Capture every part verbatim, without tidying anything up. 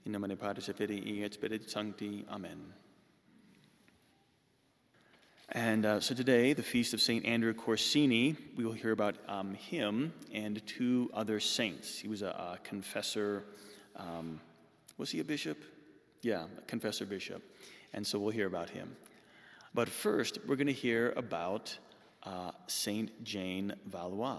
In nomine Patris et Filii et Spiritus Sancti. Amen. And uh, so today, the feast of Saint Andrew Corsini, we will hear about um, him and two other saints. He was a, a confessor. Um, was he a bishop? Yeah, a confessor bishop. And so we'll hear about him. But first, we're going to hear about uh, Saint Jane Valois.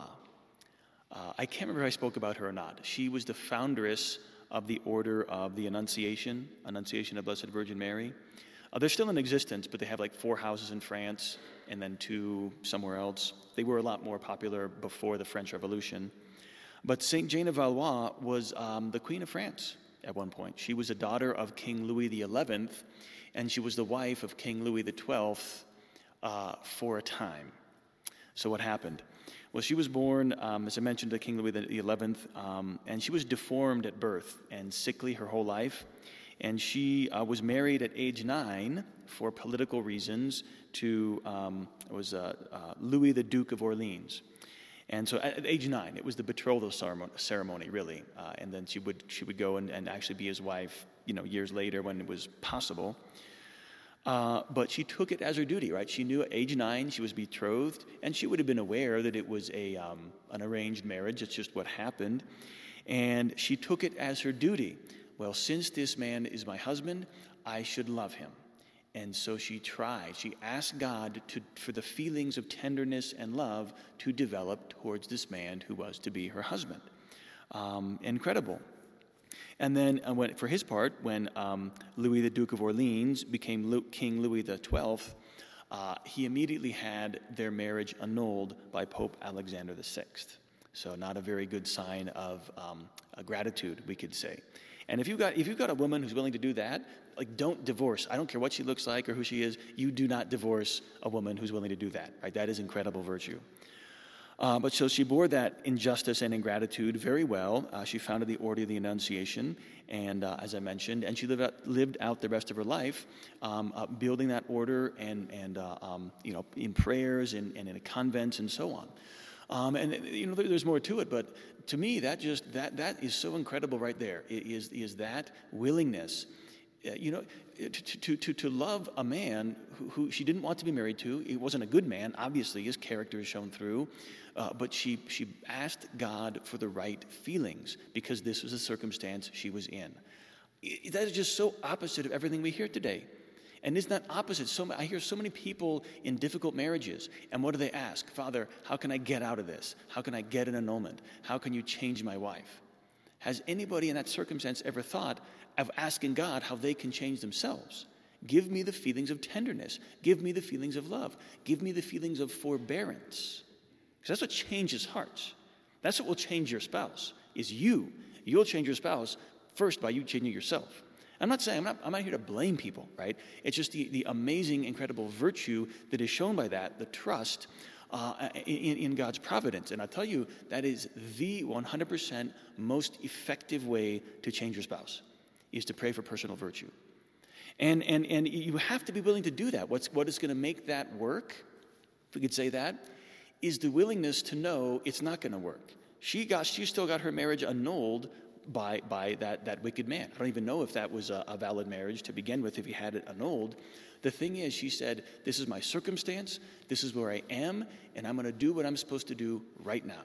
Uh, I can't remember if I spoke about her or not. She was the foundress of the Order of the Annunciation, Annunciation of Blessed Virgin Mary. Uh, they're still in existence, but they have like four houses in France and then two somewhere else. They were a lot more popular before the French Revolution. But Saint Jane of Valois was um, the Queen of France at one point. She was a daughter of King Louis the eleventh, and she was the wife of King Louis the twelfth uh, for a time. So what happened? Well, she was born, um, as I mentioned, to King Louis the eleventh, um, and she was deformed at birth and sickly her whole life. And she uh, was married at age nine for political reasons to um, it was uh, uh, Louis the Duke of Orleans. And so at, at age nine, it was the betrothal ceremony, ceremony really. Uh, and then she would she would go and, and actually be his wife, you know, years later when it was possible. Uh, but she took it as her duty, right? She knew at age nine she was betrothed, and she would have been aware that it was a um, an arranged marriage. It's just what happened. And she took it as her duty. Well, since this man is my husband, I should love him. And so she tried. She asked God to, for the feelings of tenderness and love to develop towards this man who was to be her husband. Um, incredible. And then uh, when, for his part, when um, Louis the Duke of Orleans became Lu- King Louis the twelfth, uh, he immediately had their marriage annulled by Pope Alexander the sixth. So not a very good sign of um, uh, gratitude, we could say. And if you've got if you've got a woman who's willing to do that, like, don't divorce. I don't care what she looks like or who she is. You do not divorce a woman who's willing to do that. Right? That is incredible virtue. Uh, but so she bore that injustice and ingratitude very well. Uh, she founded the Order of the Annunciation, and uh, as I mentioned, and she lived out, lived out the rest of her life um, uh, building that order and and uh, um, you know in prayers and, and in convents and so on. Um, and you know there, there's more to it, but to me that just that that is so incredible right there. It is is that willingness. Uh, you know, to, to to to love a man who, who she didn't want to be married to. He wasn't a good man, obviously. His character is shown through, uh, but she she asked God for the right feelings because this was a circumstance she was in. It, that is just so opposite of everything we hear today. And isn't that opposite? So I hear so many people in difficult marriages, and what do they ask? Father, how can I get out of this? How can I get an annulment? How can you change my wife? Has anybody in that circumstance ever thought of asking God how they can change themselves? Give me the feelings of tenderness. Give me the feelings of love. Give me the feelings of forbearance. Because that's what changes hearts. That's what will change your spouse, is you. You'll change your spouse first by you changing yourself. I'm not saying, I'm not, I'm not here to blame people, right? It's just the, the amazing, incredible virtue that is shown by that, the trust uh, in, in God's providence. And I'll tell you, that is the one hundred percent most effective way to change your spouse, is to pray for personal virtue. And and and you have to be willing to do that. What's what is going to make that work, if we could say that, is the willingness to know it's not going to work. She got she still got her marriage annulled by by that, that wicked man. I don't even know if that was a, a valid marriage to begin with, if he had it annulled. The thing is, she said, this is my circumstance, this is where I am, and I'm going to do what I'm supposed to do right now.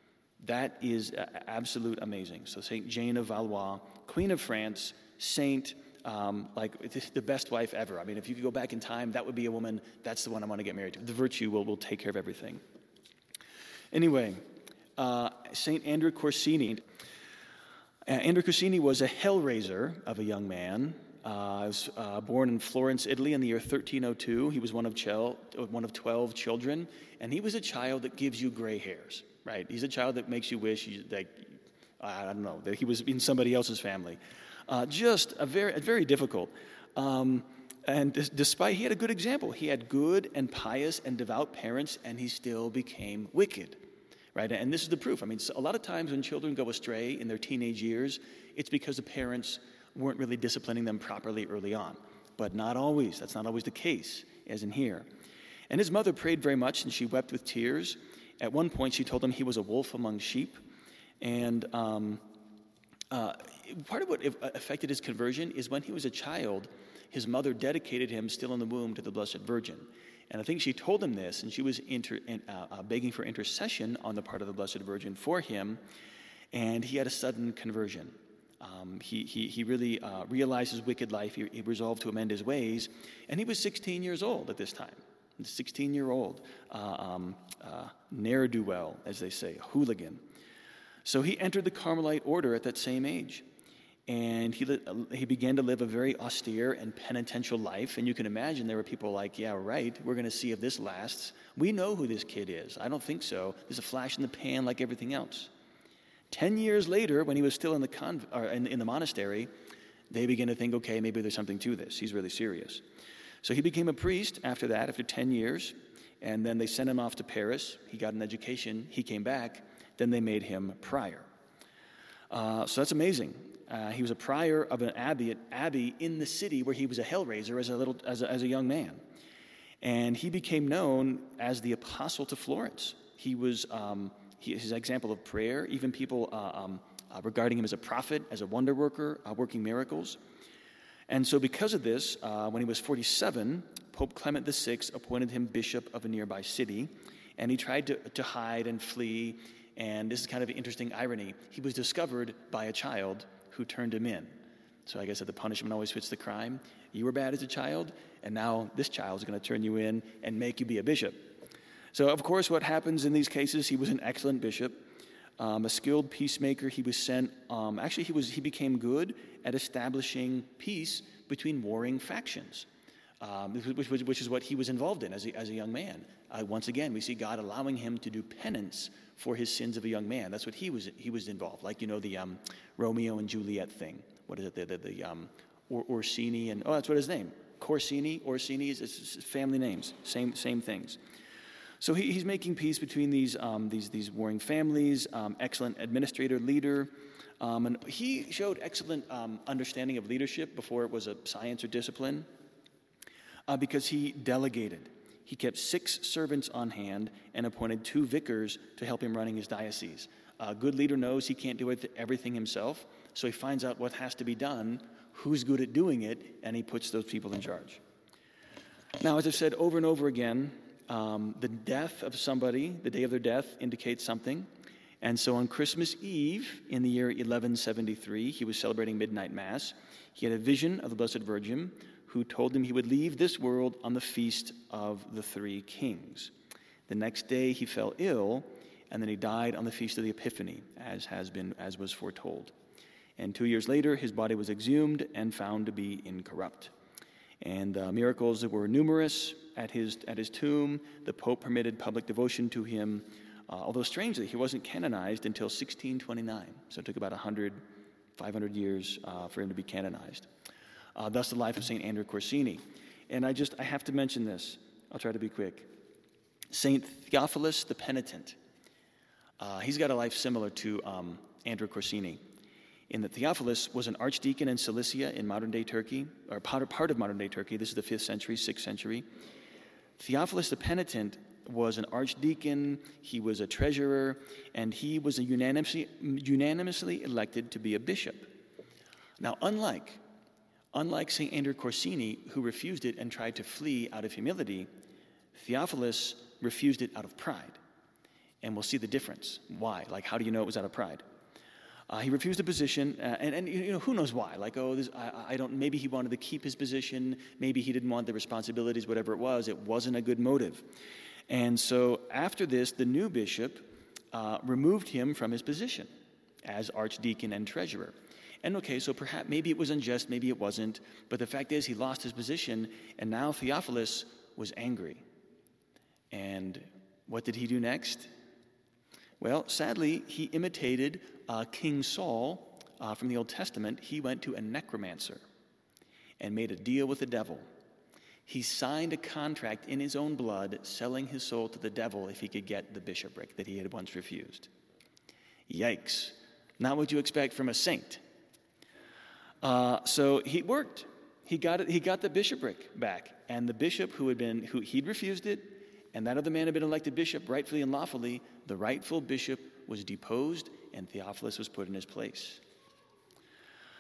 That is uh, absolute amazing. So Saint Jane of Valois, Queen of France, saint, um, like the best wife ever. I mean, if you could go back in time, that would be a woman, that's the one I want to get married to. The virtue will, will take care of everything. Anyway, uh, Saint Andrew Corsini. Uh, Andrew Corsini was a hellraiser of a young man. Uh, he was uh, born in Florence, Italy in the year thirteen oh two. He was one of, chel- one of twelve children, and he was a child that gives you gray hairs, right? He's a child that makes you wish, you, like, I don't know, that he was in somebody else's family. Uh, just a very, a very difficult. Um, and d- despite, he had a good example. He had good and pious and devout parents, and he still became wicked. Right, and this is the proof. I mean, a lot of times when children go astray in their teenage years, it's because the parents weren't really disciplining them properly early on. But not always. That's not always the case, as in here. And his mother prayed very much, and she wept with tears. At one point, she told him he was a wolf among sheep. And um, uh, part of what affected his conversion is when he was a child, his mother dedicated him still in the womb to the Blessed Virgin. And I think she told him this, and she was inter, uh, uh, begging for intercession on the part of the Blessed Virgin for him, and he had a sudden conversion. Um, he, he, he really uh, realized his wicked life. He, he resolved to amend his ways, and he was sixteen years old at this time. sixteen-year-old uh, um, uh, ne'er-do-well, as they say, a hooligan. So he entered the Carmelite order at that same age, and he li- he began to live a very austere and penitential life. And you can imagine there were people like, yeah, right, we're going to see if this lasts. We know who this kid is. I don't think so. There's a flash in the pan like everything else. Ten years later, when he was still in the conv- or in, in the monastery, they began to think, okay, maybe there's something to this. He's really serious. So he became a priest after that, after ten years, and then they sent him off to Paris. He got an education. He came back. Then they made him prior. Uh, so that's amazing. Uh, he was a prior of an abbey, abbey in the city where he was a hellraiser as a little as a, as a young man, and he became known as the apostle to Florence. He was um, he, his example of prayer. Even people uh, um, uh, regarding him as a prophet, as a wonder worker, uh, working miracles. And so because of this, uh, when he was forty-seven, Pope Clement the Sixth appointed him bishop of a nearby city, and he tried to, to hide and flee, and this is kind of an interesting irony. He was discovered by a child who turned him in. So I guess that the punishment always fits the crime. You were bad as a child, and now this child is going to turn you in and make you be a bishop. So of course what happens in these cases, he was an excellent bishop. Um, a skilled peacemaker. He was sent, um, actually he was he became good at establishing peace between warring factions, um, which, which, which is what he was involved in as a, as a young man. Uh, once again, we see God allowing him to do penance for his sins of a young man. That's what he was he was involved. Like, you know, the um, Romeo and Juliet thing. What is it? The, the, the um, or, Orsini and, oh, that's what his name. Corsini, Orsini, is it's family names. Same same things. So he, he's making peace between these um, these these warring families. Um, excellent administrator, leader, um, and he showed excellent um, understanding of leadership before it was a science or discipline, uh, because he delegated. He kept six servants on hand and appointed two vicars to help him running his diocese. A good leader knows he can't do everything himself, so he finds out what has to be done, who's good at doing it, and he puts those people in charge. Now, as I've said over and over again, Um, the death of somebody, the day of their death, indicates something. And so on Christmas Eve in the year eleven seventy-three, he was celebrating Midnight Mass. He had a vision of the Blessed Virgin who told him he would leave this world on the feast of the Three Kings. The next day he fell ill, and then he died on the feast of the Epiphany, as has been, as was foretold. And two years later, his body was exhumed and found to be incorrupt. And uh, miracles were numerous at his at his tomb. The Pope permitted public devotion to him, uh, although strangely, he wasn't canonized until sixteen twenty-nine. So it took about one hundred, five hundred years uh, for him to be canonized. Uh, thus, the life of Saint Andrew Corsini. And I just, I have to mention this. I'll try to be quick. Saint Theophilus the Penitent. Uh, he's got a life similar to um, Andrew Corsini, in that Theophilus was an archdeacon in Cilicia in modern-day Turkey, or part of, part of modern-day Turkey. This is the fifth century, sixth century. Theophilus the Penitent was an archdeacon, he was a treasurer, and he was a unanimously, unanimously elected to be a bishop. Now, unlike, unlike Saint Andrew Corsini, who refused it and tried to flee out of humility, Theophilus refused it out of pride. And we'll see the difference. Why? Like, how do you know it was out of pride? Uh, he refused the position, uh, and, and you know, who knows why? Like, oh, this, I, I don't. Maybe he wanted to keep his position. Maybe he didn't want the responsibilities. Whatever it was, it wasn't a good motive. And so, after this, the new bishop uh, removed him from his position as archdeacon and treasurer. And okay, so perhaps maybe it was unjust, maybe it wasn't. But the fact is, he lost his position, and now Theophilus was angry. And what did he do next? Well, sadly, he imitated uh, King Saul uh, from the Old Testament. He went to a necromancer and made a deal with the devil. He signed a contract in his own blood, selling his soul to the devil if he could get the bishopric that he had once refused. Yikes. Not what you expect from a saint. Uh, so he worked. He got it. He got the bishopric back. And the bishop who had been, who he'd refused it, and that other man had been elected bishop rightfully and lawfully, the rightful bishop was deposed, and Theophilus was put in his place.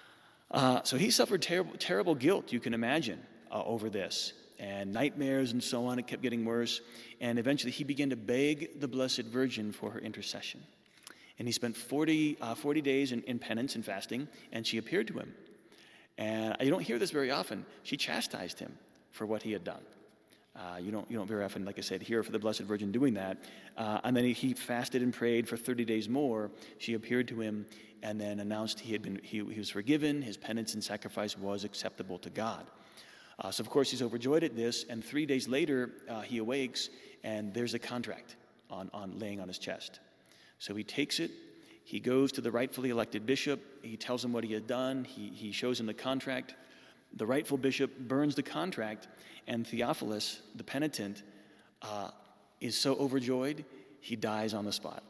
Uh, so he suffered terrible, terrible guilt, you can imagine, uh, over this. And nightmares and so on, it kept getting worse. And eventually he began to beg the Blessed Virgin for her intercession. And he spent forty, uh, forty days in, in penance and fasting, and she appeared to him. And you don't hear this very often. She chastised him for what he had done. Uh, you don't you don't very often, like I said, hear for the Blessed Virgin doing that. Uh, and then he, he fasted and prayed for thirty days more. She appeared to him and then announced he had been he, he was forgiven. His penance and sacrifice was acceptable to God. Uh, so of course he's overjoyed at this. And three days later uh, he awakes and there's a contract on on laying on his chest. So he takes it. He goes to the rightfully elected bishop. He tells him what he had done. He he shows him the contract. The rightful bishop burns the contract, and Theophilus, the penitent, uh, is so overjoyed, he dies on the spot.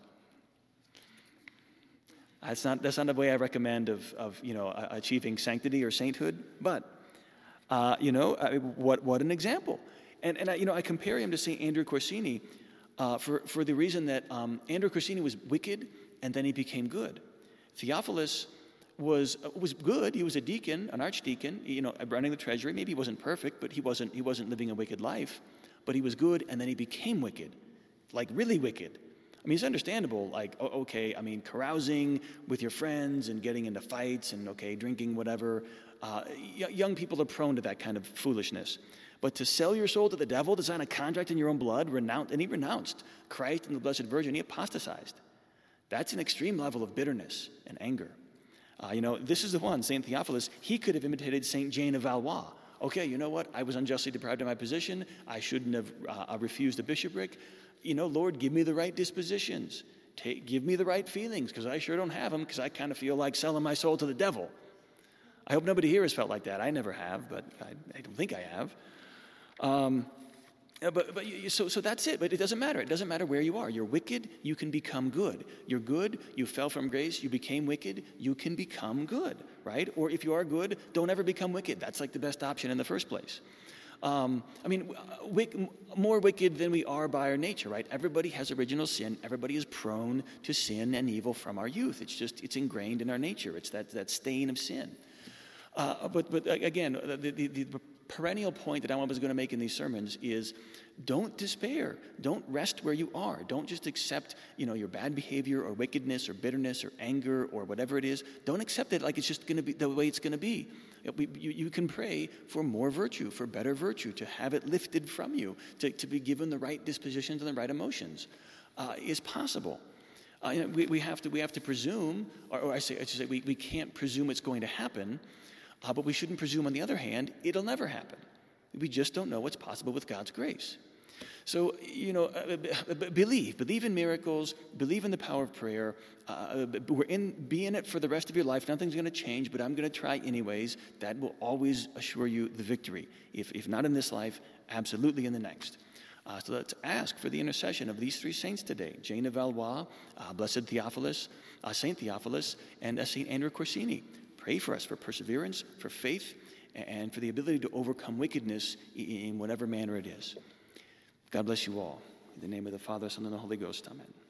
That's not that's not the way I recommend of, of you know, achieving sanctity or sainthood, but, uh, you know, what what an example. And, and I, you know, I compare him to Saint Andrew Corsini uh, for, for the reason that um, Andrew Corsini was wicked, and then he became good. Theophilus was was good. He was a deacon, an archdeacon, you know, running the treasury. Maybe he wasn't perfect, but he wasn't he wasn't living a wicked life. But he was good, and then he became wicked, like really wicked. I mean, it's understandable, like, okay, I mean, carousing with your friends and getting into fights and, okay, drinking, whatever. Uh, young people are prone to that kind of foolishness. But to sell your soul to the devil, to sign a contract in your own blood, renounce, and he renounced Christ and the Blessed Virgin, he apostatized. That's an extreme level of bitterness and anger. Uh, you know, this is the one, Saint Theophilus, he could have imitated Saint Jane of Valois. Okay, you know what? I was unjustly deprived of my position. I shouldn't have uh, refused a bishopric. You know, Lord, give me the right dispositions. Take, give me the right feelings, because I sure don't have them, because I kind of feel like selling my soul to the devil. I hope nobody here has felt like that. I never have, but I, I don't think I have. Um, but but you, so so that's it. But it doesn't matter. It doesn't matter where you are. You're wicked, you can become good. You're good, you fell from grace, you became wicked, you can become good, right? Or if you are good, don't ever become wicked. That's like the best option in the first place. Um, I mean, wick, more wicked than we are by our nature, right? Everybody has original sin. Everybody is prone to sin and evil from our youth. It's just, it's ingrained in our nature. It's that, that stain of sin. Uh, but but again, the, the, the perennial point that I was going to make in these sermons is don't despair. Don't rest where you are. Don't just accept, you know, your bad behavior or wickedness or bitterness or anger or whatever it is. Don't accept it like it's just going to be the way it's going to be. You, you can pray for more virtue, for better virtue, to have it lifted from you, to, to be given the right dispositions and the right emotions. Uh, is possible. Uh, you know, we, we have to we have to presume, or, or I say I should say we, we can't presume it's going to happen. Uh, but we shouldn't presume, on the other hand, it'll never happen. We just don't know what's possible with God's grace. So, you know, uh, b- believe. Believe in miracles. Believe in the power of prayer. Uh, we're in, be in it for the rest of your life. Nothing's going to change, but I'm going to try anyways. That will always assure you the victory. If, if not in this life, absolutely in the next. Uh, so let's ask for the intercession of these three saints today. Jane of Valois, uh, Blessed Theophilus, uh, Saint Theophilus, and uh, Saint Andrew Corsini. Pray for us for perseverance, for faith, and for the ability to overcome wickedness in whatever manner it is. God bless you all. In the name of the Father, Son, and the Holy Ghost. Amen.